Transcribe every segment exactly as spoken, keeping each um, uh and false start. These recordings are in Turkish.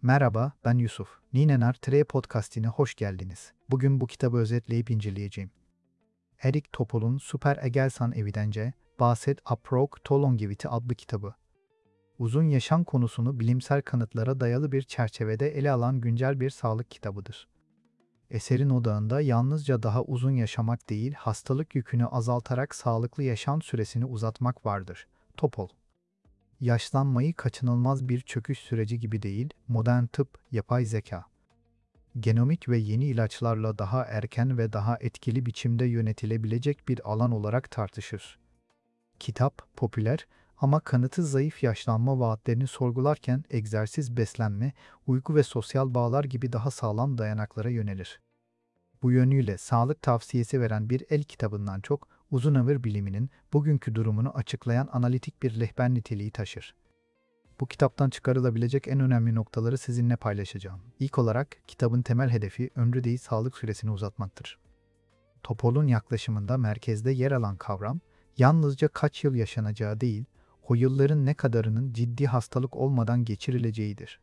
Merhaba, ben Yusuf. Ninenar Tre Podcast'ine hoş geldiniz. Bugün bu kitabı özetleyip inceleyeceğim. Erik Topol'un Super Egelsan Evidence, Bahset Aprok to Longevity adlı kitabı. Uzun yaşam konusunu bilimsel kanıtlara dayalı bir çerçevede ele alan güncel bir sağlık kitabıdır. Eserin odağında yalnızca daha uzun yaşamak değil, hastalık yükünü azaltarak sağlıklı yaşam süresini uzatmak vardır. Topol Yaşlanmayı kaçınılmaz bir çöküş süreci gibi değil, modern tıp, yapay zeka, genomik ve yeni ilaçlarla daha erken ve daha etkili biçimde yönetilebilecek bir alan olarak tartışır. Kitap, popüler ama kanıtı zayıf yaşlanma vaatlerini sorgularken egzersiz, beslenme, uyku ve sosyal bağlar gibi daha sağlam dayanaklara yönelir. Bu yönüyle sağlık tavsiyesi veren bir el kitabından çok, uzun ömür biliminin bugünkü durumunu açıklayan analitik bir rehber niteliği taşır. Bu kitaptan çıkarılabilecek en önemli noktaları sizinle paylaşacağım. İlk olarak kitabın temel hedefi ömrü değil sağlık süresini uzatmaktır. Topol'un yaklaşımında merkezde yer alan kavram, yalnızca kaç yıl yaşanacağı değil, o yılların ne kadarının ciddi hastalık olmadan geçirileceğidir.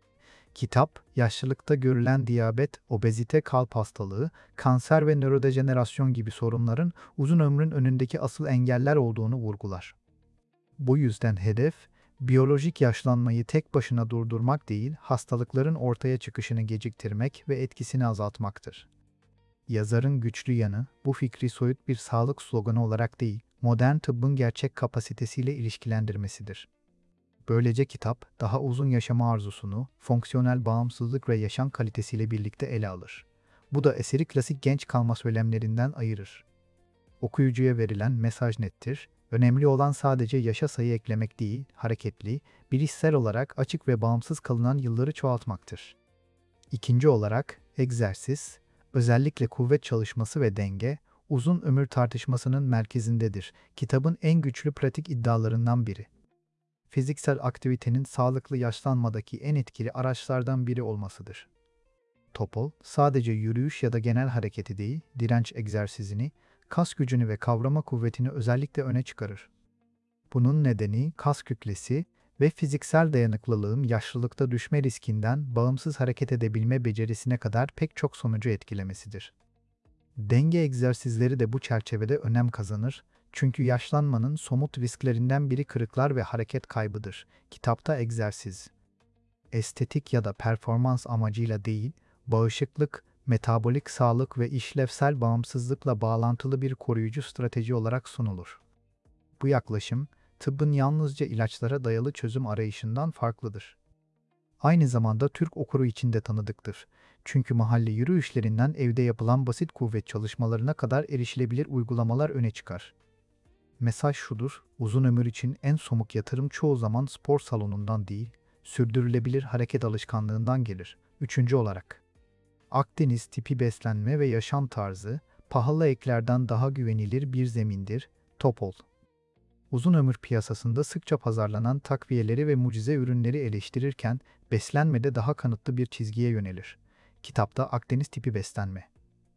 Kitap, yaşlılıkta görülen diyabet, obezite, kalp hastalığı, kanser ve nörodejenerasyon gibi sorunların uzun ömrün önündeki asıl engeller olduğunu vurgular. Bu yüzden hedef, biyolojik yaşlanmayı tek başına durdurmak değil, hastalıkların ortaya çıkışını geciktirmek ve etkisini azaltmaktır. Yazarın güçlü yanı, bu fikri soyut bir sağlık sloganı olarak değil, modern tıbbın gerçek kapasitesiyle ilişkilendirmesidir. Böylece kitap, daha uzun yaşama arzusunu, fonksiyonel bağımsızlık ve yaşam kalitesiyle birlikte ele alır. Bu da eseri klasik genç kalma söylemlerinden ayırır. Okuyucuya verilen mesaj nettir. Önemli olan sadece yaşa sayı eklemek değil, hareketli, bilişsel olarak açık ve bağımsız kalınan yılları çoğaltmaktır. İkinci olarak, egzersiz, özellikle kuvvet çalışması ve denge, uzun ömür tartışmasının merkezindedir. Kitabın en güçlü pratik iddialarından biri. Fiziksel aktivitenin sağlıklı yaşlanmadaki en etkili araçlardan biri olmasıdır. Topol, sadece yürüyüş ya da genel hareketi değil, direnç egzersizini, kas gücünü ve kavrama kuvvetini özellikle öne çıkarır. Bunun nedeni kas kütlesi ve fiziksel dayanıklılığın yaşlılıkta düşme riskinden bağımsız hareket edebilme becerisine kadar pek çok sonucu etkilemesidir. Denge egzersizleri de bu çerçevede önem kazanır, çünkü yaşlanmanın somut risklerinden biri kırıklar ve hareket kaybıdır. Kitapta egzersiz, estetik ya da performans amacıyla değil, bağışıklık, metabolik sağlık ve işlevsel bağımsızlıkla bağlantılı bir koruyucu strateji olarak sunulur. Bu yaklaşım, tıbbın yalnızca ilaçlara dayalı çözüm arayışından farklıdır. Aynı zamanda Türk okuru için de tanıdıktır. Çünkü mahalle yürüyüşlerinden evde yapılan basit kuvvet çalışmalarına kadar erişilebilir uygulamalar öne çıkar. Mesaj şudur, uzun ömür için en somut yatırım çoğu zaman spor salonundan değil, sürdürülebilir hareket alışkanlığından gelir. Üçüncü olarak, Akdeniz tipi beslenme ve yaşam tarzı, pahalı eklerden daha güvenilir bir zemindir. Topol Uzun ömür piyasasında sıkça pazarlanan takviyeleri ve mucize ürünleri eleştirirken, beslenmede daha kanıtlı bir çizgiye yönelir. Kitapta Akdeniz tipi beslenme,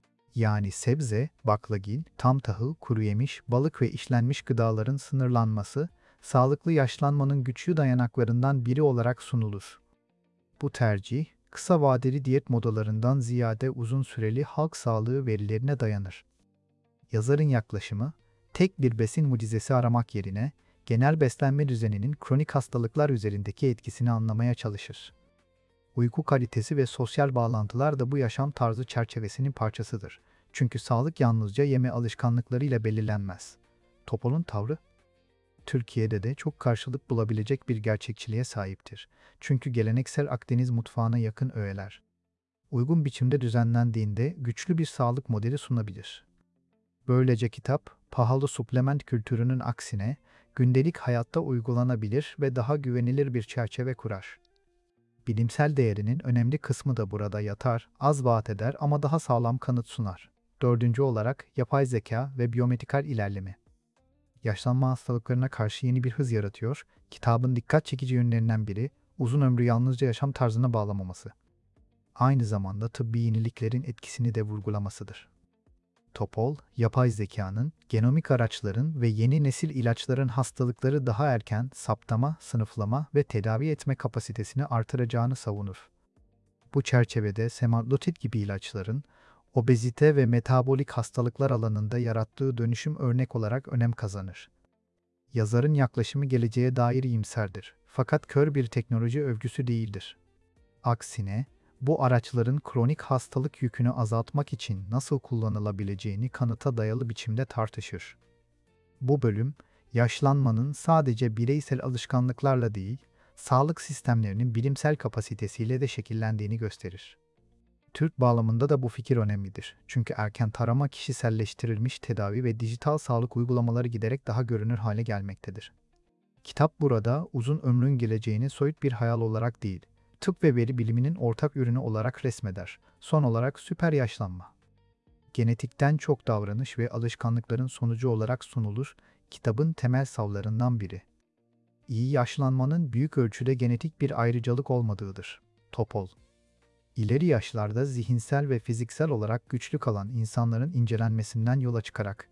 yani sebze, baklagil, tam tahıl, kuru yemiş, balık ve işlenmiş gıdaların sınırlanması, sağlıklı yaşlanmanın güçlü dayanaklarından biri olarak sunulur. Bu tercih, kısa vadeli diyet modalarından ziyade uzun süreli halk sağlığı verilerine dayanır. Yazarın yaklaşımı, tek bir besin mucizesi aramak yerine, genel beslenme düzeninin kronik hastalıklar üzerindeki etkisini anlamaya çalışır. Uyku kalitesi ve sosyal bağlantılar da bu yaşam tarzı çerçevesinin parçasıdır. Çünkü sağlık yalnızca yeme alışkanlıklarıyla belirlenmez. Topol'un tavrı, Türkiye'de de çok karşılık bulabilecek bir gerçekçiliğe sahiptir. Çünkü geleneksel Akdeniz mutfağına yakın öğeler, uygun biçimde düzenlendiğinde güçlü bir sağlık modeli sunabilir. Böylece kitap, pahalı suplement kültürünün aksine, gündelik hayatta uygulanabilir ve daha güvenilir bir çerçeve kurar. Bilimsel değerinin önemli kısmı da burada yatar, az vaat eder ama daha sağlam kanıt sunar. Dördüncü olarak yapay zeka ve biyomedikal ilerleme. Yaşlanma hastalıklarına karşı yeni bir hız yaratıyor, kitabın dikkat çekici yönlerinden biri, uzun ömrü yalnızca yaşam tarzına bağlamaması. Aynı zamanda tıbbi yeniliklerin etkisini de vurgulamasıdır. Topol, yapay zekanın, genomik araçların ve yeni nesil ilaçların hastalıkları daha erken saptama, sınıflama ve tedavi etme kapasitesini artıracağını savunur. Bu çerçevede semaglutid gibi ilaçların, obezite ve metabolik hastalıklar alanında yarattığı dönüşüm örnek olarak önem kazanır. Yazarın yaklaşımı geleceğe dair iyimserdir, fakat kör bir teknoloji övgüsü değildir. Aksine, bu araçların kronik hastalık yükünü azaltmak için nasıl kullanılabileceğini kanıta dayalı biçimde tartışır. Bu bölüm, yaşlanmanın sadece bireysel alışkanlıklarla değil, sağlık sistemlerinin bilimsel kapasitesiyle de şekillendiğini gösterir. Türk bağlamında da bu fikir önemlidir. Çünkü erken tarama, kişiselleştirilmiş tedavi ve dijital sağlık uygulamaları giderek daha görünür hale gelmektedir. Kitap burada uzun ömrün geleceğini soyut bir hayal olarak değil, tıp ve veri biliminin ortak ürünü olarak resmeder. Son olarak süper yaşlanma. Genetikten çok davranış ve alışkanlıkların sonucu olarak sunulur, kitabın temel savlarından biri. İyi yaşlanmanın büyük ölçüde genetik bir ayrıcalık olmadığıdır. Topol. İleri yaşlarda zihinsel ve fiziksel olarak güçlü kalan insanların incelenmesinden yola çıkarak,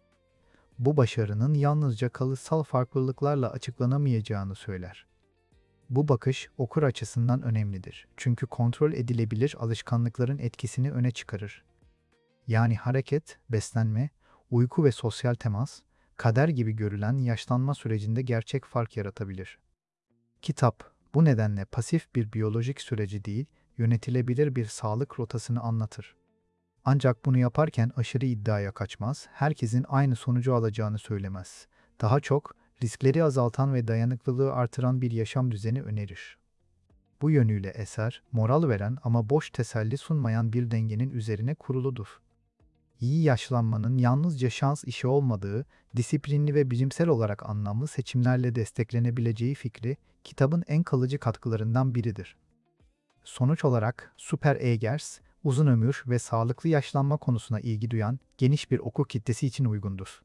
bu başarının yalnızca kalıtsal farklılıklarla açıklanamayacağını söyler. Bu bakış okur açısından önemlidir. Çünkü kontrol edilebilir alışkanlıkların etkisini öne çıkarır. Yani hareket, beslenme, uyku ve sosyal temas, kader gibi görülen yaşlanma sürecinde gerçek fark yaratabilir. Kitap, bu nedenle pasif bir biyolojik süreci değil, yönetilebilir bir sağlık rotasını anlatır. Ancak bunu yaparken aşırı iddiaya kaçmaz, herkesin aynı sonucu alacağını söylemez. Daha çok, riskleri azaltan ve dayanıklılığı artıran bir yaşam düzeni önerir. Bu yönüyle eser, moral veren ama boş teselli sunmayan bir dengenin üzerine kuruludur. İyi yaşlanmanın yalnızca şans işi olmadığı, disiplinli ve bilimsel olarak anlamlı seçimlerle desteklenebileceği fikri, kitabın en kalıcı katkılarından biridir. Sonuç olarak, Super Egers, uzun ömür ve sağlıklı yaşlanma konusuna ilgi duyan geniş bir okur kitlesi için uygundur.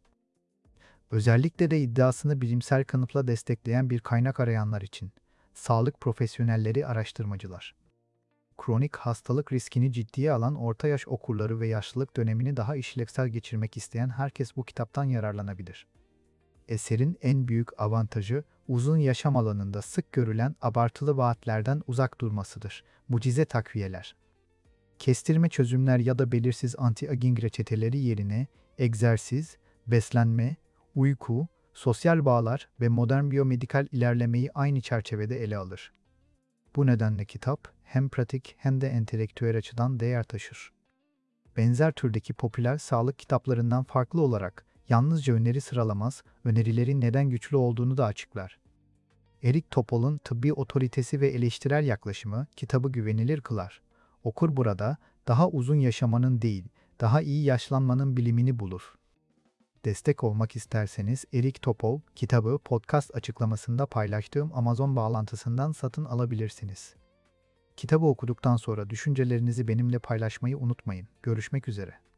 Özellikle de iddiasını bilimsel kanıtla destekleyen bir kaynak arayanlar için, sağlık profesyonelleri, araştırmacılar, kronik hastalık riskini ciddiye alan orta yaş okurları ve yaşlılık dönemini daha işlevsel geçirmek isteyen herkes bu kitaptan yararlanabilir. Eserin en büyük avantajı, uzun yaşam alanında sık görülen abartılı vaatlerden uzak durmasıdır. Mucize takviyeler, kestirme çözümler ya da belirsiz anti-aging reçeteleri yerine egzersiz, beslenme, uyku, sosyal bağlar ve modern biyomedikal ilerlemeyi aynı çerçevede ele alır. Bu nedenle kitap hem pratik hem de entelektüel açıdan değer taşır. Benzer türdeki popüler sağlık kitaplarından farklı olarak yalnızca öneri sıralamaz, önerilerin neden güçlü olduğunu da açıklar. Eric Topol'un tıbbi otoritesi ve eleştirel yaklaşımı kitabı güvenilir kılar. Okur burada daha uzun yaşamanın değil, daha iyi yaşlanmanın bilimini bulur. Destek olmak isterseniz Eric Topol kitabı podcast açıklamasında paylaştığım Amazon bağlantısından satın alabilirsiniz. Kitabı okuduktan sonra düşüncelerinizi benimle paylaşmayı unutmayın. Görüşmek üzere.